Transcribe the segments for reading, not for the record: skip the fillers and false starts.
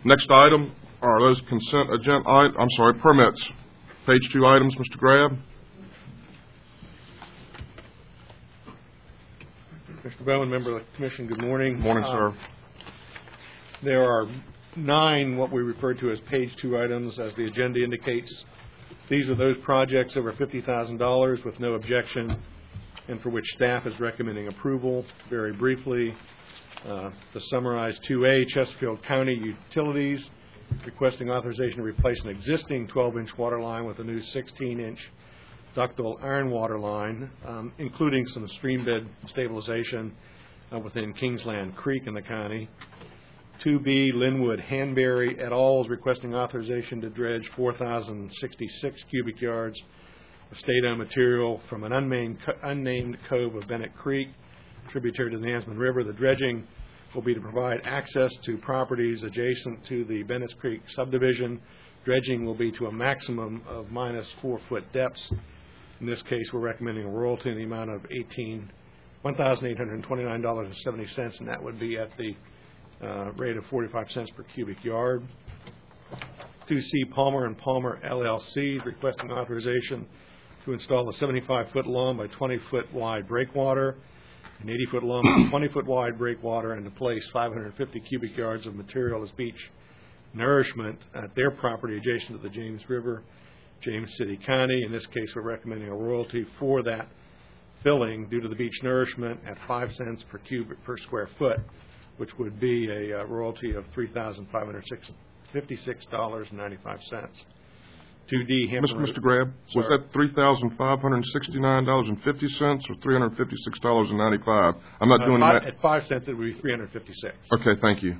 Next item are those permits. Page 2 items, Mr. Grab. Mr. Bowman, member of the Commission, good morning. Morning, sir. There are 9 what we refer to as page 2 items, as the agenda indicates. These are those projects over $50,000 with no objection and for which staff is recommending approval. Very briefly, to summarize, 2A, Chesterfield County Utilities, requesting authorization to replace an existing 12-inch water line with a new 16-inch ductile iron water line, including some stream bed stabilization within Kingsland Creek in the county. 2B, Linwood Hanbury et al. Is requesting authorization to dredge 4,066 cubic yards of state-owned material from an unnamed cove of Bennett Creek, tributary to the Nansemond River. The dredging will be to provide access to properties adjacent to the Bennett Creek subdivision. Dredging will be to a maximum of minus 4-foot depths. In this case, we're recommending a royalty in the amount of $1,829.70, and that would be at the rate of 45 cents per cubic yard. 2C, Palmer & Palmer LLC, requesting authorization to install a 75-foot long by 20-foot wide breakwater, an 80-foot long by 20-foot wide breakwater, and to place 550 cubic yards of material as beach nourishment at their property adjacent to the James River, James City County. In this case, we're recommending a royalty for that filling due to the beach nourishment at 5 cents per square foot, which would be a royalty of $3,556.95. 2D, Hampton Mr. Grab, was that $3,569.50 or $356.95? I'm not doing that. At 5 cents, it would be $356. Okay, thank you.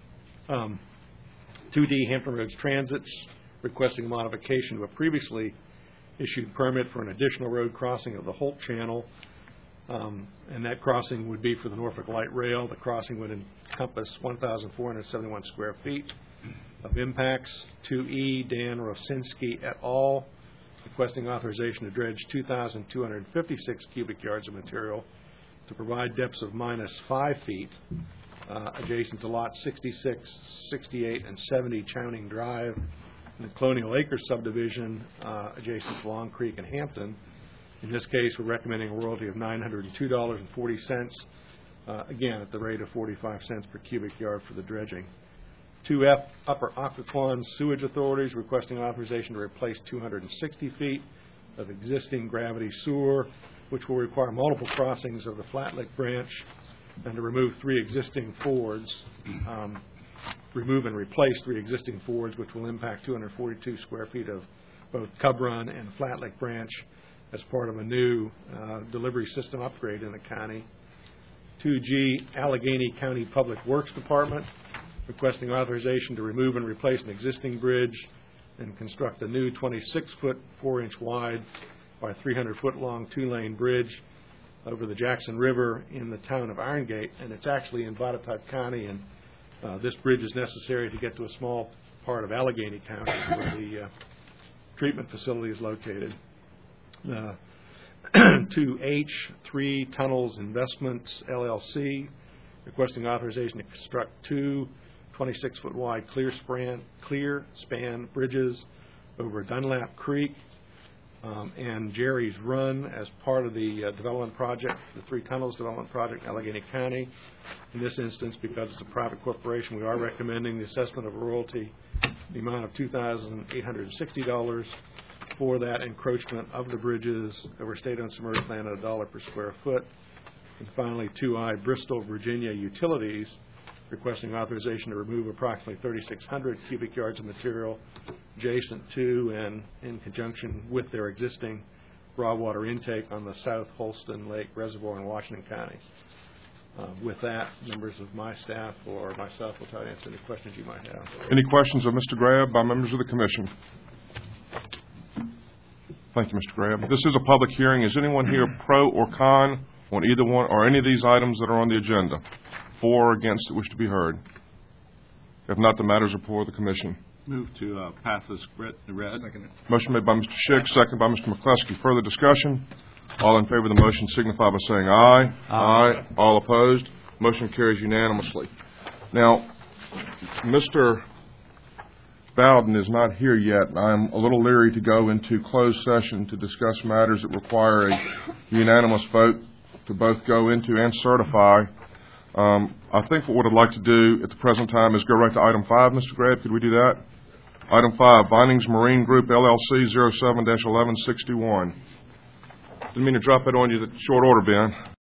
2D, Hampton Roads Transits, requesting a modification to a previously issued permit for an additional road crossing of the Holt Channel, and that crossing would be for the Norfolk Light Rail. The crossing would encompass 1,471 square feet of impacts. 2E, Dan Rosinski et al., requesting authorization to dredge 2,256 cubic yards of material to provide depths of minus 5 feet adjacent to lots 66, 68, and 70 Chowning Drive in the Colonial Acres subdivision adjacent to Long Creek and Hampton. In this case, we're recommending a royalty of $902.40, again at the rate of 45 cents per cubic yard for the dredging. 2F, Upper Occoquan Sewage Authorities, requesting authorization to replace 260 feet of existing gravity sewer, which will require multiple crossings of the Flatlick Branch, and to remove 3 existing fords, remove and replace 3 existing fords, which will impact 242 square feet of both Cub Run and Flatlick Branch as part of a new delivery system upgrade in the county. 2G, Allegheny County Public Works Department, requesting authorization to remove and replace an existing bridge and construct a new 26-foot, 4-inch wide by 300-foot long 2-lane bridge over the Jackson River in the town of Iron Gate, and it's actually in Botetourt County, and this bridge is necessary to get to a small part of Allegheny County where the treatment facility is located. 2H, 3 Tunnels Investments LLC, requesting authorization to construct 2 26-foot wide clear span bridges over Dunlap Creek and Jerry's Run as part of the development project, the 3 Tunnels development project in Allegheny County. In this instance, because it's a private corporation, we are recommending the assessment of a royalty in the amount of $2,860 for that encroachment of the bridges over state-owned submerged land at $1 per square foot. And finally, 2I, Bristol, Virginia Utilities, requesting authorization to remove approximately 3,600 cubic yards of material adjacent to and in conjunction with their existing raw water intake on the South Holston Lake Reservoir in Washington County. With that, members of my staff or myself will try to answer any questions you might have. Any questions of Mr. Grab by members of the Commission? Thank you, Mr. Grab. This is a public hearing. Is anyone here pro or con on either one or any of these items that are on the agenda? For or against that wish to be heard? If not, the matters are before the Commission. Move to pass this read. Motion made by Mr. Schick, second by Mr. McCluskey. Further discussion? All in favor of the motion signify by saying aye. Aye. All opposed? Motion carries unanimously. Now, Mr. Bowden is not here yet, and I'm a little leery to go into closed session to discuss matters that require a unanimous vote to both go into and certify. I think what I'd like to do at the present time is go right to item 5, Mr. Grab. Could we do that? Item 5, Vinings Marine Group, LLC, 07-1161. Didn't mean to drop that on you in short order, Ben.